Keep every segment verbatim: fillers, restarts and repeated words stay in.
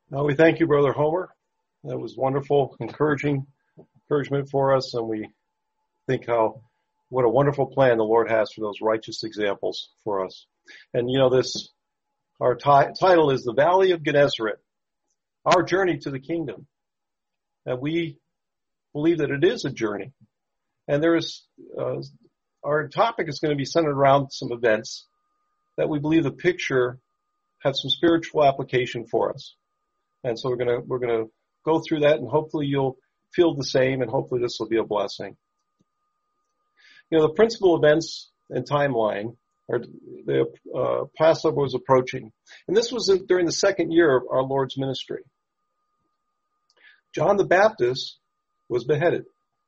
Now we thank you, Brother Homer. That was wonderful, encouraging encouragement for us, and we think how what a wonderful plan the Lord has for those righteous examples for us. And you know, this our t- title is The Valley of Gennesaret, Our Journey to the Kingdom. And we believe that it is a journey. And there is uh, our topic is going to be centered around some events that we believe the picture has some spiritual application for us. And so we're going to we're going to go through that, and hopefully you'll feel the same, and hopefully this will be a blessing. You know, the principal events and timeline are the uh, Passover was approaching, and this was during the second year of our Lord's ministry. John the Baptist was beheaded.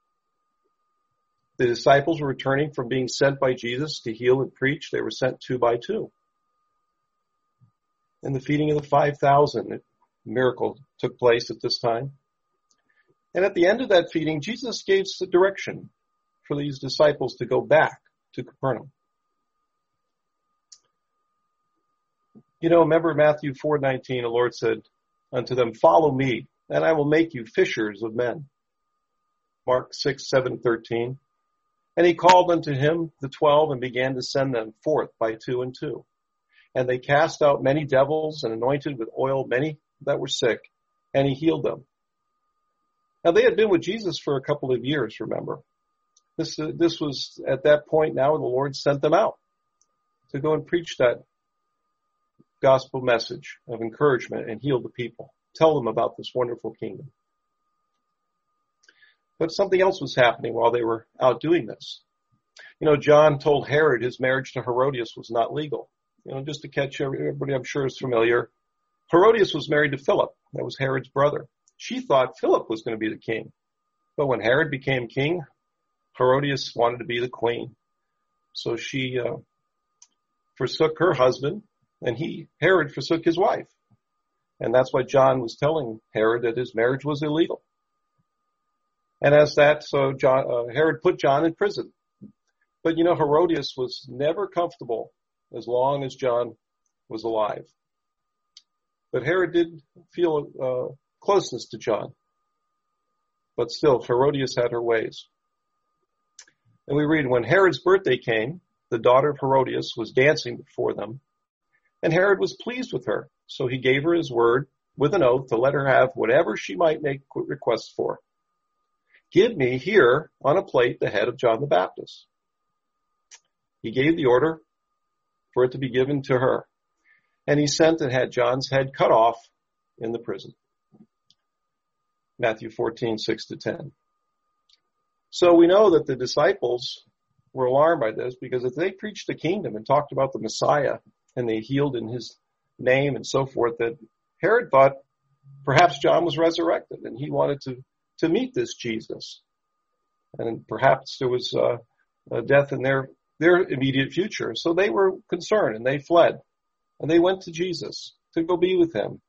The disciples were returning from being sent by Jesus to heal and preach. They were sent two by two. And the feeding of the five thousand miracle took place at this time. And at the end of that feeding, Jesus gave the direction for these disciples to go back to Capernaum. You know, remember Matthew four nineteen, the Lord said unto them, "Follow me, and I will make you fishers of men." Mark six seven thirteen. And he called unto him the twelve and began to send them forth by two and two. And they cast out many devils and anointed with oil many that were sick, and he healed them. Now they had been with Jesus for a couple of years, remember. This, uh, this was at that point now the Lord sent them out to go and preach that gospel message of encouragement and heal the people. Tell them about this wonderful kingdom. But something else was happening while they were out doing this. You know, John told Herod his marriage to Herodias was not legal. You know, just to catch everybody, I'm sure is familiar. Herodias was married to Philip. That was Herod's brother. She thought Philip was going to be the king. But when Herod became king, Herodias wanted to be the queen. So she uh, forsook her husband, and he, Herod, forsook his wife. And that's why John was telling Herod that his marriage was illegal. And as that, so John, uh, Herod put John in prison. But you know, Herodias was never comfortable as long as John was alive. But Herod did feel uh, closeness to John. But still, Herodias had her ways. And we read, when Herod's birthday came, the daughter of Herodias was dancing before them. And Herod was pleased with her. So he gave her his word with an oath to let her have whatever she might make requests for. Give me here on a plate the head of John the Baptist. He gave the order for it to be given to her. And he sent and had John's head cut off in the prison. Matthew fourteen, six to ten. So we know that the disciples were alarmed by this, because if they preached the kingdom and talked about the Messiah and they healed in his name and so forth, that Herod thought perhaps John was resurrected and he wanted to to meet this Jesus. And perhaps there was uh, a death in their, their immediate future. So they were concerned and they fled. And they went to Jesus to go be with him.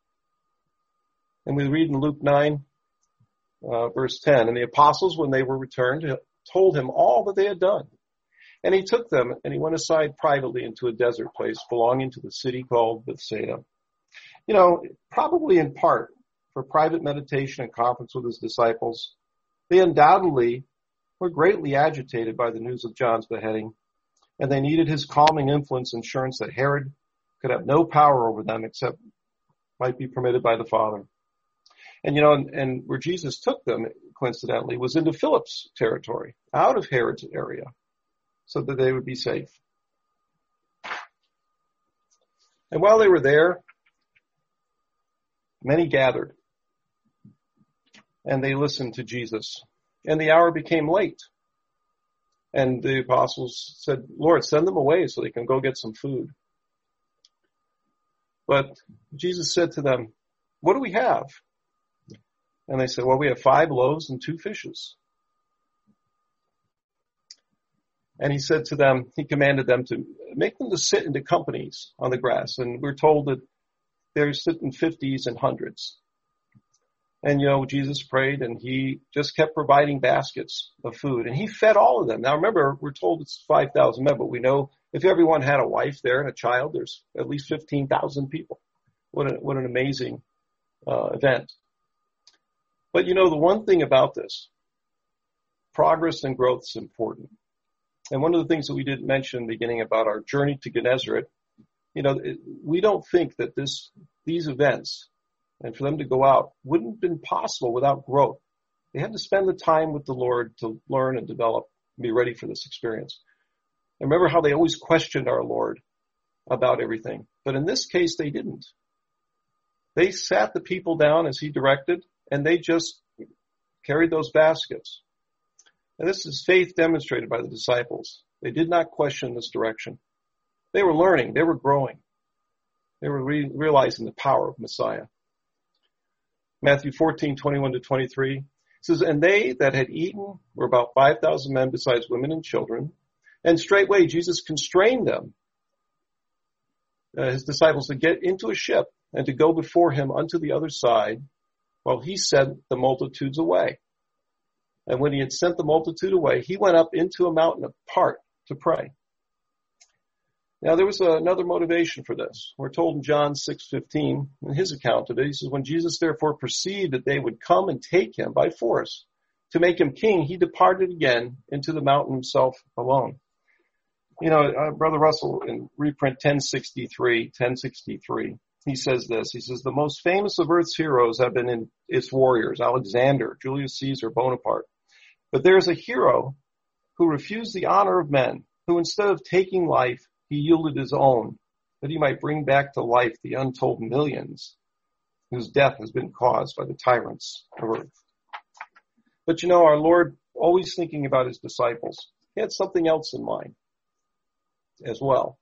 And we read in Luke nine, uh, verse ten, and the apostles, when they were returned, told him all that they had done. And he took them and he went aside privately into a desert place belonging to the city called Bethsaida. You know, probably in part, for private meditation and conference with his disciples. They undoubtedly were greatly agitated by the news of John's beheading, and they needed his calming influence assurance that Herod could have no power over them except might be permitted by the Father. And, you know, and, and where Jesus took them, coincidentally, was into Philip's territory, out of Herod's area, so that they would be safe. And while they were there, many gathered. And they listened to Jesus. And the hour became late. And the apostles said, Lord, send them away so they can go get some food. But Jesus said to them, what do we have? And they said, well, we have five loaves and two fishes. And he said to them, he commanded them to make them to sit into companies on the grass. And we're told that they're sitting fifties and hundreds. And, you know, Jesus prayed and he just kept providing baskets of food. And he fed all of them. Now, remember, we're told it's five thousand men, but we know if everyone had a wife there and a child, there's at least fifteen thousand people. What, a, what an amazing uh, event. But you know, the one thing about this, progress and growth is important. And one of the things that we didn't mention in the beginning about our journey to Gennesaret, you know, it, we don't think that this, these events, and for them to go out, wouldn't have been possible without growth. They had to spend the time with the Lord to learn and develop and be ready for this experience. And remember how they always questioned our Lord about everything. But in this case, they didn't. They sat the people down as he directed, and they just carried those baskets. And this is faith demonstrated by the disciples. They did not question this direction. They were learning. They were growing. They were re- realizing the power of Messiah. Matthew fourteen, twenty-one to twenty-three says, and they that had eaten were about five thousand men besides women and children. And straightway Jesus constrained them, uh, his disciples, to get into a ship and to go before him unto the other side while he sent the multitudes away. And when he had sent the multitude away, he went up into a mountain apart to pray. Now, there was another motivation for this. We're told in John six fifteen, in his account of it, he says, when Jesus therefore perceived that they would come and take him by force to make him king, he departed again into the mountain himself alone. You know, uh, Brother Russell, in reprint ten sixty-three, ten sixty-three, he says this. He says, the most famous of Earth's heroes have been in its warriors, Alexander, Julius Caesar, Bonaparte. But there is a hero who refused the honor of men, who instead of taking life, he yielded his own, that he might bring back to life the untold millions whose death has been caused by the tyrants of earth. But you know, our Lord, always thinking about his disciples, he had something else in mind as well.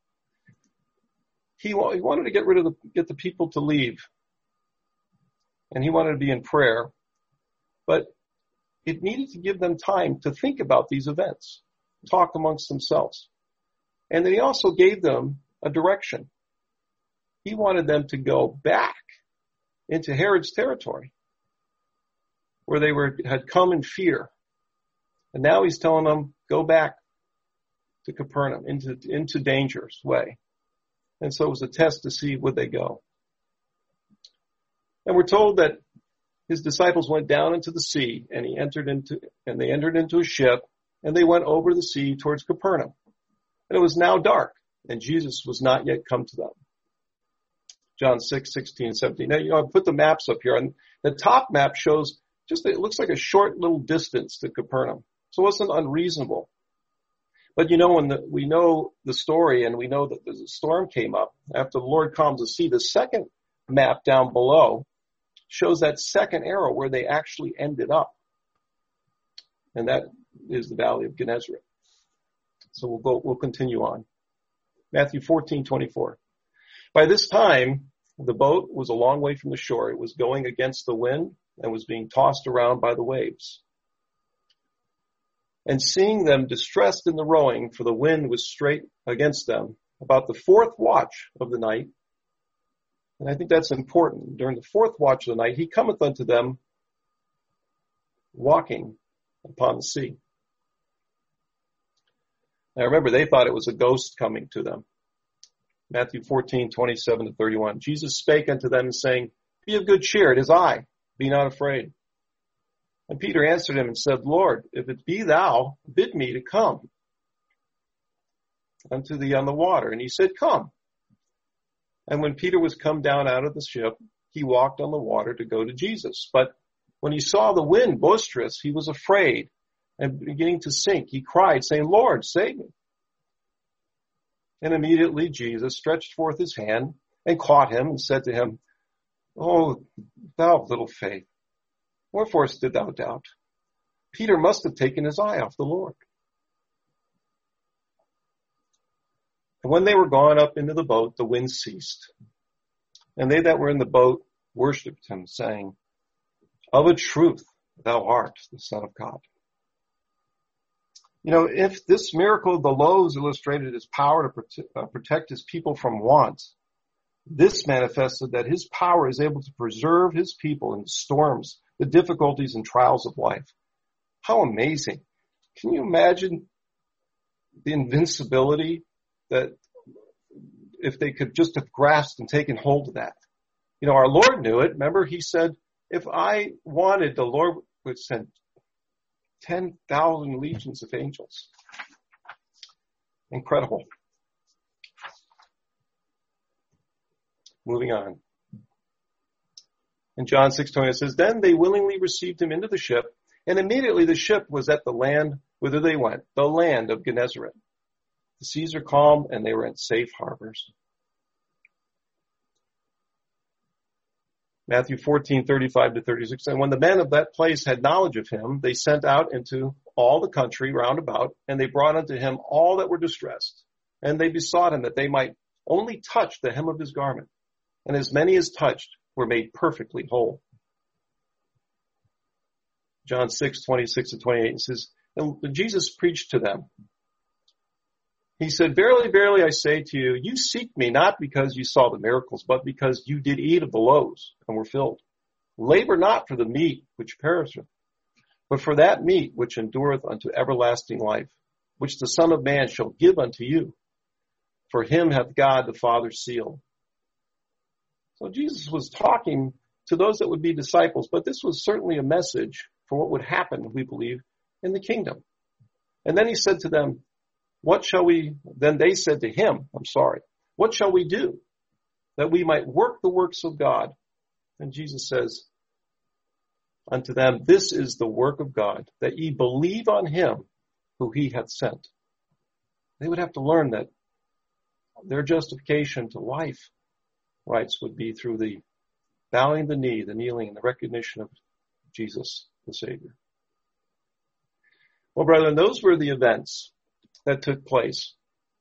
He, he wanted to get rid of the, get the people to leave. And he wanted to be in prayer. But it needed to give them time to think about these events, talk amongst themselves. And then he also gave them a direction. He wanted them to go back into Herod's territory, where they were had come in fear. And now he's telling them, go back to Capernaum, into, into danger's way. And so it was a test to see would they go. And we're told that his disciples went down into the sea, and he entered into, and they entered into a ship, and they went over the sea towards Capernaum. And it was now dark, and Jesus was not yet come to them. John six, sixteen, and seventeen. Now, you know, I put the maps up here, and the top map shows just, it looks like a short little distance to Capernaum. So it wasn't unreasonable. But you know, when the, we know the story, and we know that the storm came up after the Lord calms the sea, the second map down below shows that second arrow where they actually ended up. And that is the Valley of Gennesaret. So we'll go, we'll continue on. Matthew fourteen, twenty-four. By this time, the boat was a long way from the shore. It was going against the wind and was being tossed around by the waves. And seeing them distressed in the rowing, for the wind was straight against them, about the fourth watch of the night, and I think that's important, during the fourth watch of the night, he cometh unto them walking upon the sea. Now remember, they thought it was a ghost coming to them. Matthew fourteen, twenty-seven to thirty-one. Jesus spake unto them, saying, be of good cheer, it is I, be not afraid. And Peter answered him and said, Lord, if it be thou, bid me to come unto thee on the water. And he said, come. And when Peter was come down out of the ship, he walked on the water to go to Jesus. But when he saw the wind boisterous, he was afraid, and beginning to sink, he cried, saying, Lord, save me. And immediately Jesus stretched forth his hand and caught him and said to him, O thou of little faith, wherefore didst thou doubt? Peter must have taken his eye off the Lord. And when they were gone up into the boat, the wind ceased. And they that were in the boat worshipped him, saying, of a truth, thou art the Son of God. You know, if this miracle of the loaves illustrated his power to prote- uh, protect his people from want, this manifested that his power is able to preserve his people in storms, the difficulties and trials of life. How amazing. Can you imagine the invincibility that if they could just have grasped and taken hold of that? You know, our Lord knew it. Remember, he said, if I wanted, the Lord would send ten thousand legions of angels. Incredible. Moving on. In John six twenty, it says, then they willingly received him into the ship, and immediately the ship was at the land whither they went, the land of Gennesaret. The seas are calm, and they were in safe harbors. Matthew fourteen, thirty-five to thirty-six. And when the men of that place had knowledge of him, they sent out into all the country round about, and they brought unto him all that were distressed. And they besought him that they might only touch the hem of his garment. And as many as touched were made perfectly whole. John six, twenty-six to twenty-eight says, and Jesus preached to them. He said, verily, verily, I say to you, you seek me not because you saw the miracles, but because you did eat of the loaves and were filled. Labor not for the meat which perisheth, but for that meat which endureth unto everlasting life, which the Son of Man shall give unto you. For him hath God the Father sealed. So Jesus was talking to those that would be disciples, but this was certainly a message for what would happen, we believe, in the kingdom. And then he said to them, what shall we, then they said to him, I'm sorry, what shall we do that we might work the works of God? And Jesus says unto them, this is the work of God, that ye believe on him who he hath sent. They would have to learn that their justification to life rights would be through the bowing the knee, the kneeling, and the recognition of Jesus, the Savior. Well, brethren, those were the events that took place.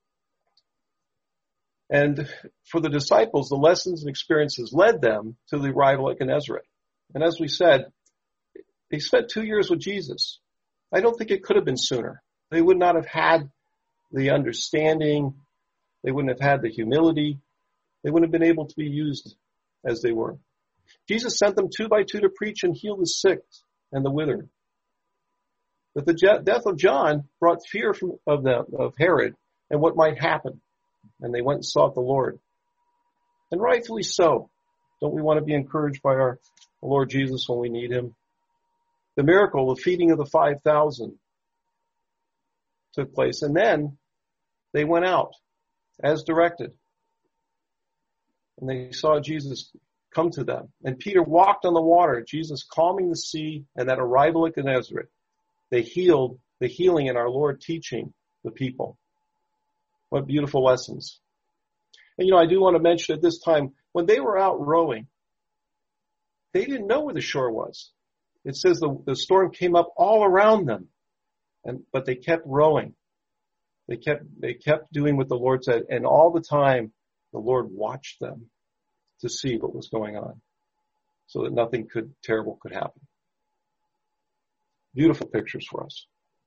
And for the disciples, the lessons and experiences led them to the arrival at Gennesaret. And as we said, they spent two years with Jesus. I don't think it could have been sooner. They would not have had the understanding. They wouldn't have had the humility. They wouldn't have been able to be used as they were. Jesus sent them two by two to preach and heal the sick and the withered. But the death of John brought fear from, of, the, of Herod and what might happen. And they went and sought the Lord. And rightfully so. Don't we want to be encouraged by our Lord Jesus when we need him? The miracle, the feeding of the five thousand took place. And then they went out as directed. And they saw Jesus come to them. And Peter walked on the water, Jesus calming the sea, and that arrival at Gennesaret. They healed, the healing in our Lord teaching the people. What beautiful lessons. And you know, I do want to mention at this time, when they were out rowing, they didn't know where the shore was. It says the, the storm came up all around them, and but they kept rowing. They kept, they kept doing what the Lord said, and all the time, the Lord watched them to see what was going on, so that nothing could terrible could happen. Beautiful pictures for us.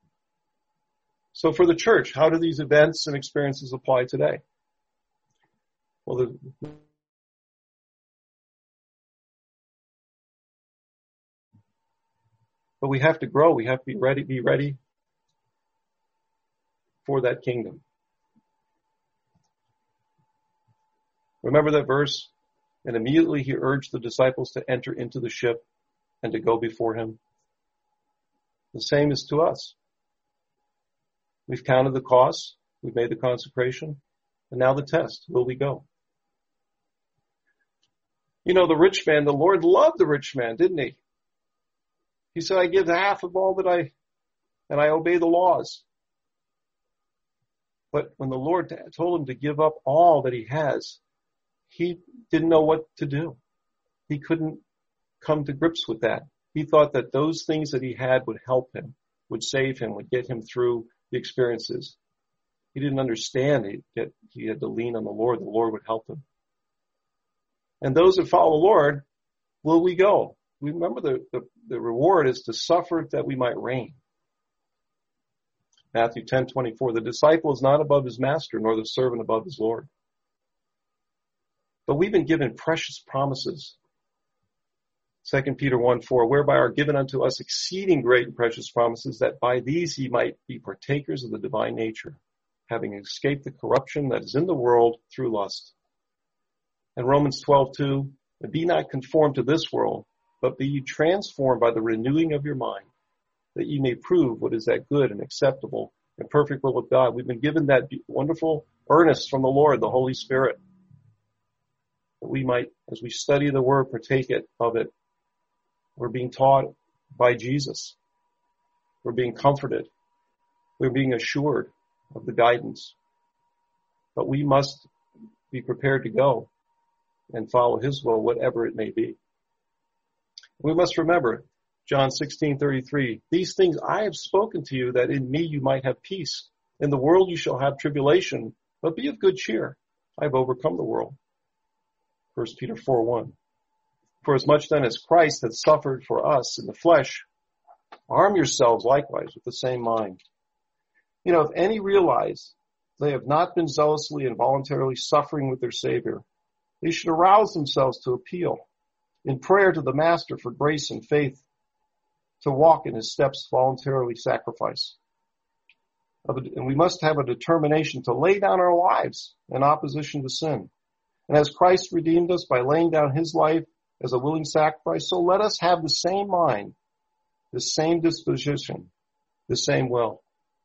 So for the church, how do these events and experiences apply today? Well, the, but we have to grow. We have to be ready, be ready for that kingdom. Remember that verse? And immediately he urged the disciples to enter into the ship and to go before him. The same is to us. We've counted the costs. We've made the consecration. And now the test. Will we go? You know, the rich man, the Lord loved the rich man, didn't he? He said, I give half of all that I, and I obey the laws. But when the Lord told him to give up all that he has, he didn't know what to do. He couldn't come to grips with that. He thought that those things that he had would help him, would save him, would get him through the experiences. He didn't understand he, get, he had to lean on the Lord. The Lord would help him. And those that follow the Lord, will we go? We remember the, the, the reward is to suffer that we might reign. Matthew ten twenty-four, the disciple is not above his master, nor the servant above his Lord. But we've been given precious promises. Second Peter one four, whereby are given unto us exceeding great and precious promises, that by these ye might be partakers of the divine nature, having escaped the corruption that is in the world through lust. And Romans twelve two, And be not conformed to this world, but be ye transformed by the renewing of your mind, that ye may prove what is that good and acceptable and perfect will of God. We've been given that wonderful earnest from the Lord, the Holy Spirit, that we might, as we study the Word, partake it of it. We're being taught by Jesus. We're being comforted. We're being assured of the guidance. But we must be prepared to go and follow His will, whatever it may be. We must remember John sixteen thirty-three, these things I have spoken to you, that in me you might have peace. In the world you shall have tribulation, but be of good cheer. I have overcome the world. First Peter four one. For as much then as Christ hath suffered for us in the flesh, arm yourselves likewise with the same mind. You know, if any realize they have not been zealously and voluntarily suffering with their Savior, they should arouse themselves to appeal in prayer to the Master for grace and faith to walk in His steps, voluntarily sacrifice. And we must have a determination to lay down our lives in opposition to sin. And as Christ redeemed us by laying down His life as a willing sacrifice, so let us have the same mind, the same disposition, the same will.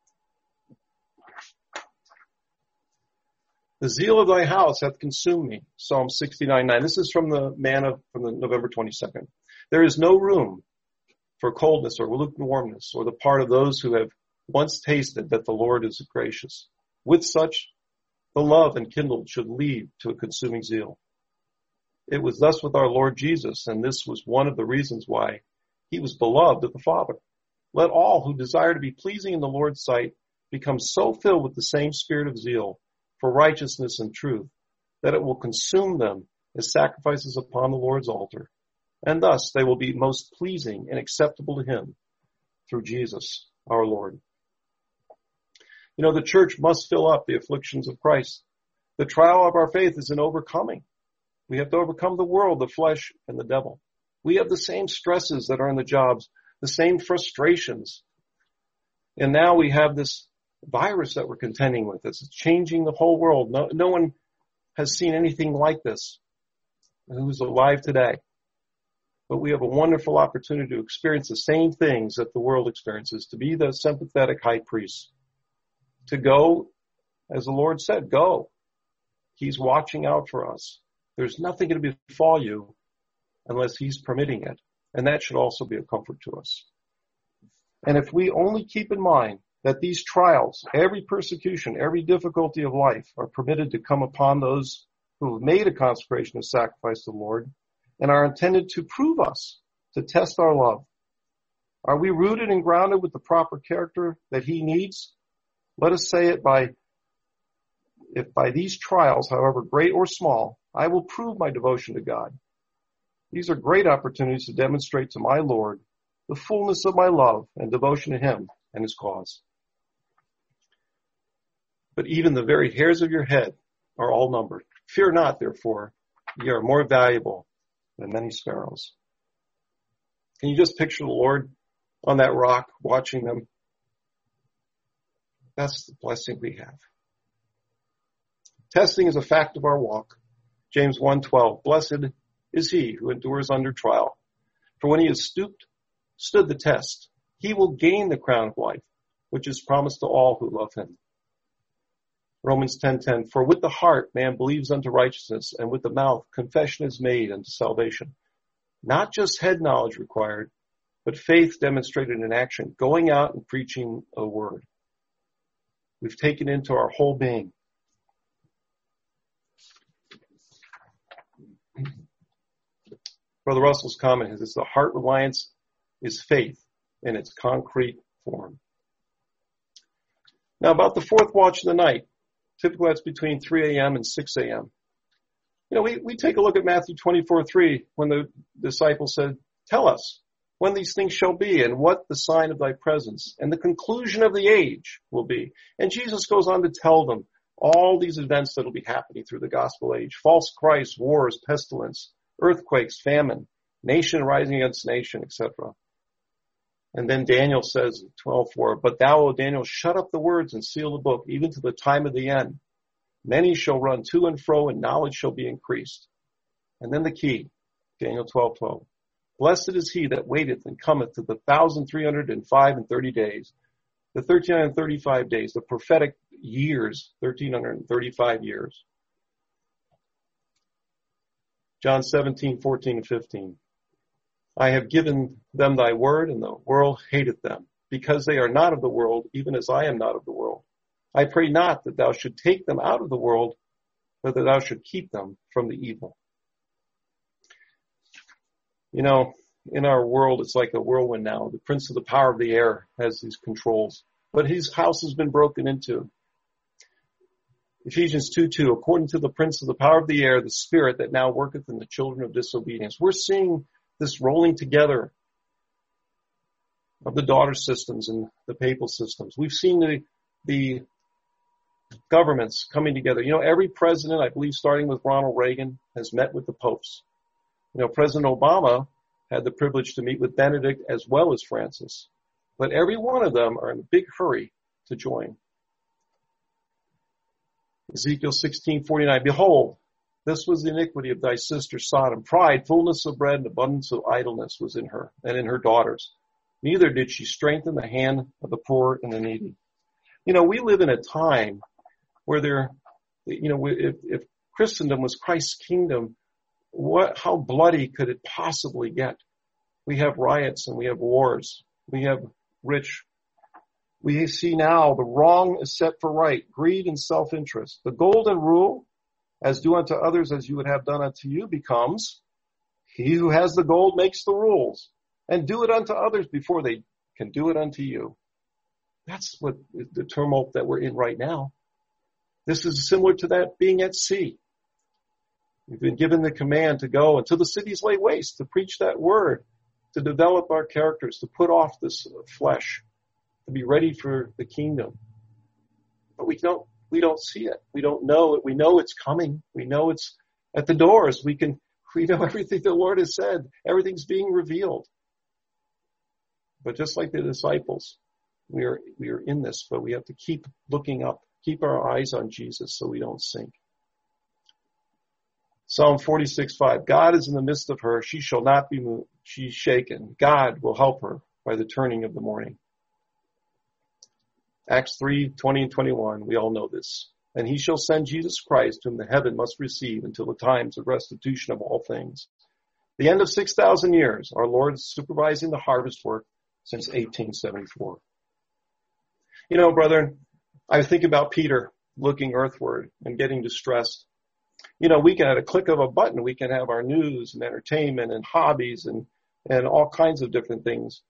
The zeal of thy house hath consumed me. Psalm sixty-nine nine. This is from the manna from the November twenty-second. There is no room for coldness or lukewarmness or the part of those who have once tasted that the Lord is gracious. With such, the love enkindled should lead to a consuming zeal. It was thus with our Lord Jesus, and this was one of the reasons why He was beloved of the Father. Let all who desire to be pleasing in the Lord's sight become so filled with the same spirit of zeal for righteousness and truth, that it will consume them as sacrifices upon the Lord's altar. And thus they will be most pleasing and acceptable to Him through Jesus our Lord. You know, the church must fill up the afflictions of Christ. The trial of our faith is in overcoming. We have to overcome the world, the flesh, and the devil. We have the same stresses that are in the jobs, the same frustrations. And now we have this virus that we're contending with. It's changing the whole world. No, no one has seen anything like this who's alive today. But we have a wonderful opportunity to experience the same things that the world experiences, to be the sympathetic high priest, to go, as the Lord said, go. He's watching out for us. There's nothing going to befall you unless He's permitting it. And that should also be a comfort to us. And if we only keep in mind that these trials, every persecution, every difficulty of life are permitted to come upon those who have made a consecration of sacrifice to the Lord and are intended to prove us, to test our love. Are we rooted and grounded with the proper character that He needs? Let us say it by, if by these trials, however great or small, I will prove my devotion to God. These are great opportunities to demonstrate to my Lord the fullness of my love and devotion to Him and His cause. But even the very hairs of your head are all numbered. Fear not, therefore, ye are more valuable than many sparrows. Can you just picture the Lord on that rock watching them? That's the blessing we have. Testing is a fact of our walk. James one twelve, blessed is he who endures under trial. For when he has stooped, stood the test, he will gain the crown of life, which is promised to all who love Him. Romans ten ten, for with the heart man believes unto righteousness, and with the mouth confession is made unto salvation. Not just head knowledge required, but faith demonstrated in action, going out and preaching a word. We've taken into our whole being. Brother Russell's comment is the heart reliance is faith in its concrete form. Now about the fourth watch of the night, typically that's between three a.m. and six a.m. You know, we, we take a look at Matthew twenty-four three when the disciples said, tell us when these things shall be and what the sign of thy presence and the conclusion of the age will be. And Jesus goes on to tell them all these events that will be happening through the gospel age: false Christ, wars, pestilence, earthquakes, famine, nation rising against nation, et cetera. And then Daniel says in twelve four, but thou, O Daniel, shut up the words and seal the book, even to the time of the end. Many shall run to and fro, and knowledge shall be increased. And then the key, Daniel twelve twelve. Blessed is he that waiteth and cometh to the thousand three hundred and five and thirty days, the thirteen hundred and thirty-five days, the prophetic years, thirteen hundred and thirty-five years. John seventeen, fourteen, and fifteen. I have given them thy word, and the world hateth them, because they are not of the world, even as I am not of the world. I pray not that thou should take them out of the world, but that thou should keep them from the evil. You know, in our world, it's like a whirlwind now. The prince of the power of the air has these controls, but his house has been broken into. Ephesians two two, according to the prince of the power of the air, the spirit that now worketh in the children of disobedience. We're seeing this rolling together of the daughter systems and the papal systems. We've seen the, the governments coming together. You know, every president, I believe starting with Ronald Reagan, has met with the popes. You know, President Obama had the privilege to meet with Benedict as well as Francis. But every one of them are in a big hurry to join. Ezekiel sixteen forty-nine, behold, this was the iniquity of thy sister Sodom. Pride, fullness of bread, and abundance of idleness was in her and in her daughters. Neither did she strengthen the hand of the poor and the needy. You know, we live in a time where there, you know, if, if Christendom was Christ's kingdom, what, how bloody could it possibly get? We have riots and we have wars. We have rich. We see now the wrong is set for right, greed and self-interest. The golden rule, as do unto others as you would have done unto you, becomes, he who has the gold makes the rules, and do it unto others before they can do it unto you. That's what the turmoil that we're in right now. This is similar to that being at sea. We've been given the command to go until the cities lay waste, to preach that word, to develop our characters, to put off this flesh, to be ready for the kingdom. But we don't, we don't see it. We don't know it. We know it's coming. We know it's at the doors. We can, we know everything the Lord has said. Everything's being revealed. But just like the disciples, we are, we are in this, but we have to keep looking up, keep our eyes on Jesus so we don't sink. Psalm forty-six five, God is in the midst of her. She shall not be moved. She's shaken. God will help her by the turning of the morning. Acts three twenty and twenty-one, we all know this. And he shall send Jesus Christ, whom the heaven must receive until the times of restitution of all things. The end of six thousand years, our Lord is supervising the harvest work since eighteen seventy-four. You know, brethren, I think about Peter looking earthward and getting distressed. You know, we can, at a click of a button, we can have our news and entertainment and hobbies and, and all kinds of different things.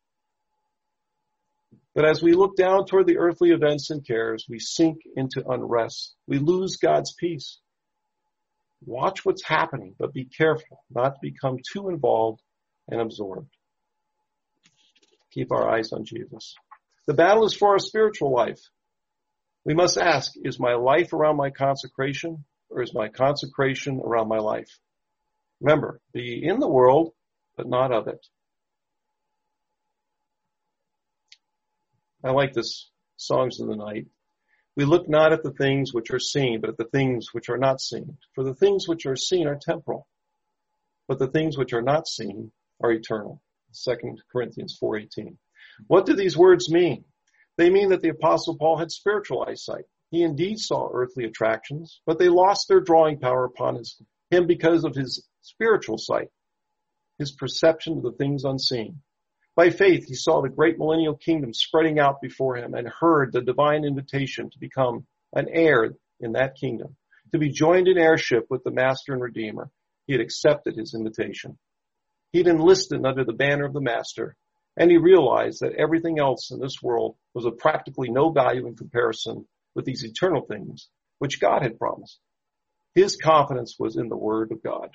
But as we look down toward the earthly events and cares, we sink into unrest. We lose God's peace. Watch what's happening, but be careful not to become too involved and absorbed. Keep our eyes on Jesus. The battle is for our spiritual life. We must ask, is my life around my consecration, or is my consecration around my life? Remember, be in the world, but not of it. I like this, Songs in the Night. We look not at the things which are seen, but at the things which are not seen. For the things which are seen are temporal, but the things which are not seen are eternal. Second Corinthians four eighteen. What do these words mean? They mean that the Apostle Paul had spiritual eyesight. He indeed saw earthly attractions, but they lost their drawing power upon his, him because of his spiritual sight, his perception of the things unseen. By faith, he saw the great millennial kingdom spreading out before him and heard the divine invitation to become an heir in that kingdom, to be joined in heirship with the Master and Redeemer. He had accepted his invitation. He'd enlisted under the banner of the Master, and he realized that everything else in this world was of practically no value in comparison with these eternal things which God had promised. His confidence was in the Word of God.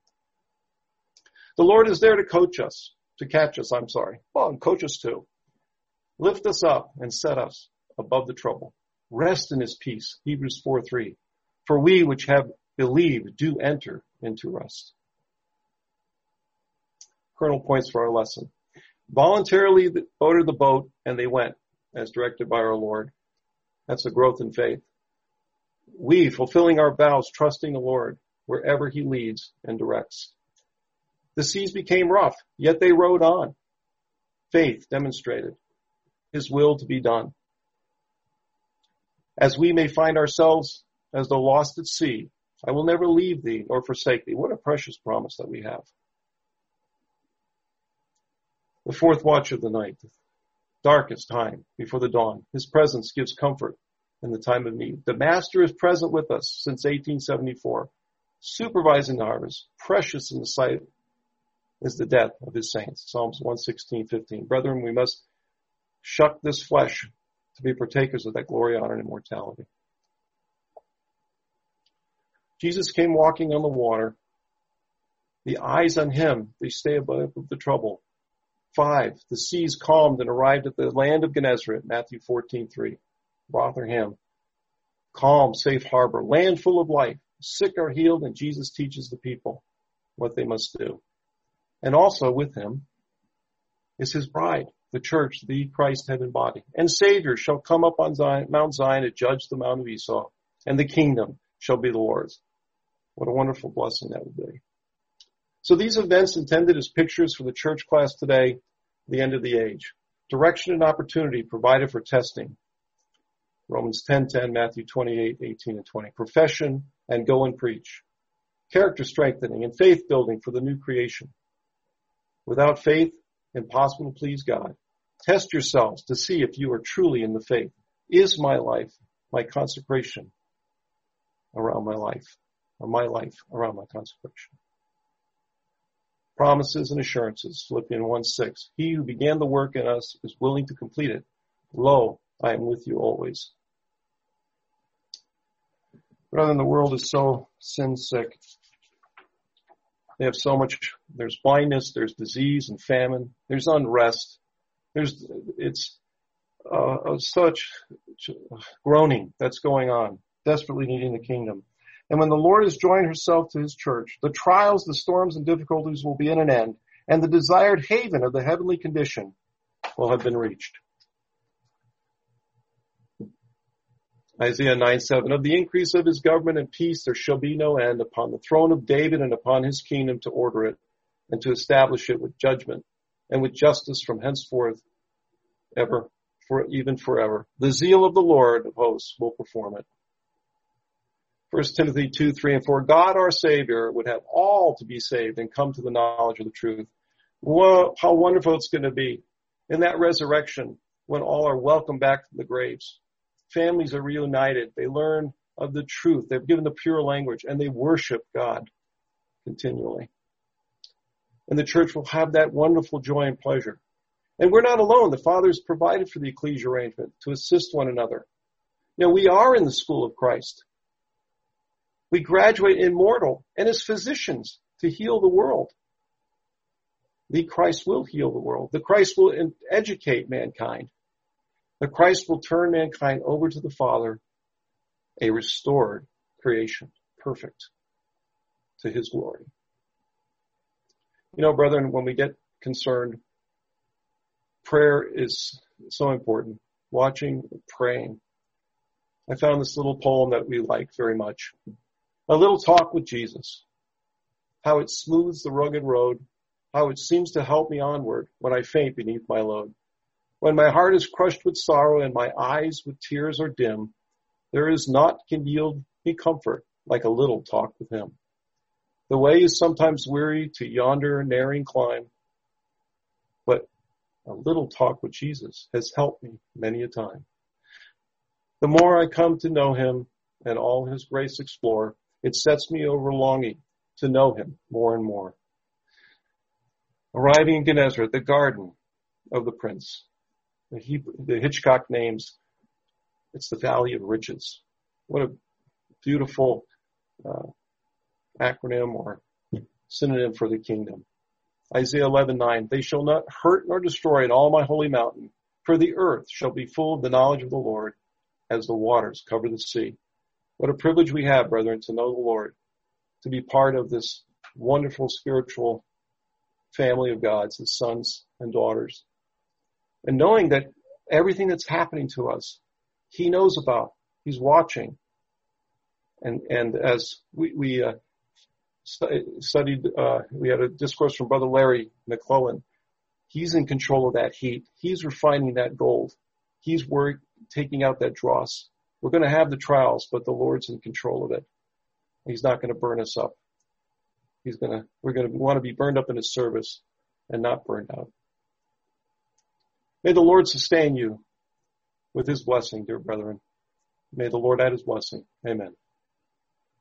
The Lord is there to coach us, to catch us, I'm sorry. Well, and coach us too. Lift us up and set us above the trouble. Rest in his peace, Hebrews four three. For we which have believed do enter into rest. Kernel points for our lesson. Voluntarily ordered the boat, and they went, as directed by our Lord. That's a growth in faith. We, fulfilling our vows, trusting the Lord wherever he leads and directs. The seas became rough, yet they rode on. Faith demonstrated his will to be done. As we may find ourselves as though lost at sea, I will never leave thee nor forsake thee. What a precious promise that we have. The fourth watch of the night, the darkest time before the dawn. His presence gives comfort in the time of need. The Master is present with us since eighteen seventy-four, supervising the harvest. Precious in the sight is the death of his saints. Psalms one sixteen, fifteen. Brethren, we must shuck this flesh to be partakers of that glory, honor, and immortality. Jesus came walking on the water. The eyes on him, they stay above the trouble. Five, the seas calmed and arrived at the land of Gennesaret, Matthew fourteen, three. Rotherham, calm, safe harbor, land full of life. Sick are healed, and Jesus teaches the people what they must do. And also with him is his bride, the church, the Christ head and body. And Savior shall come up on Zion, Mount Zion to judge the Mount of Esau, and the kingdom shall be the Lord's. What a wonderful blessing that would be. So these events intended as pictures for the church class today, the end of the age. Direction and opportunity provided for testing. Romans ten ten, Matthew twenty-eight, eighteen and twenty. Profession and go and preach. Character strengthening and faith building for the new creation. Without faith, impossible to please God. Test yourselves to see if you are truly in the faith. Is my life, my consecration around my life, or my life around my consecration? Promises and assurances, Philippians one six. He who began the work in us is willing to complete it. Lo, I am with you always. Brethren, the world is so sin sick. They have so much, there's blindness, there's disease and famine, there's unrest. There's, it's uh, such groaning that's going on, desperately needing the kingdom. And when the Lord has joined himself to his church, the trials, the storms, and difficulties will be in an end, and the desired haven of the heavenly condition will have been reached. Isaiah nine seven. Of the increase of his government and peace there shall be no end upon the throne of David and upon his kingdom to order it and to establish it with judgment and with justice from henceforth ever, for even forever. The zeal of the Lord of hosts will perform it. First Timothy two, three, and four. God our Savior would have all to be saved and come to the knowledge of the truth. Well, how wonderful it's going to be in that resurrection when all are welcomed back from the graves. Families are reunited. They learn of the truth. They've given the pure language, and they worship God continually. And the church will have that wonderful joy and pleasure. And we're not alone. The Father has provided for the ecclesia arrangement to assist one another. You know, we are in the school of Christ. We graduate immortal and as physicians to heal the world. The Christ will heal the world. The Christ will educate mankind. The Christ will turn mankind over to the Father, a restored creation, perfect to his glory. You know, brethren, when we get concerned, prayer is so important. Watching, praying. I found this little poem that we like very much. A little talk with Jesus. How it smooths the rugged road. How it seems to help me onward when I faint beneath my load. When my heart is crushed with sorrow and my eyes with tears are dim, there is naught can yield me comfort like a little talk with him. The way is sometimes weary to yonder narrowing climb, but a little talk with Jesus has helped me many a time. The more I come to know him and all his grace explore, it sets me over longing to know him more and more. Arriving in Gennesaret, the garden of the prince. The, Hebrew, the Hitchcock names, it's the Valley of Riches. What a beautiful uh, acronym or synonym for the kingdom. Isaiah eleven nine. They shall not hurt nor destroy in all my holy mountain, for the earth shall be full of the knowledge of the Lord as the waters cover the sea. What a privilege we have, brethren, to know the Lord, to be part of this wonderful spiritual family of God's, his sons and daughters. And knowing that everything that's happening to us, he knows about. He's watching. And and as we, we uh, studied, uh, we had a discourse from Brother Larry McClellan. He's in control of that heat. He's refining that gold. He's work, taking out that dross. We're going to have the trials, but the Lord's in control of it. He's not going to burn us up. He's going to, we're going to want to be burned up in his service and not burned out. May the Lord sustain you with his blessing, dear brethren. May the Lord add his blessing. Amen.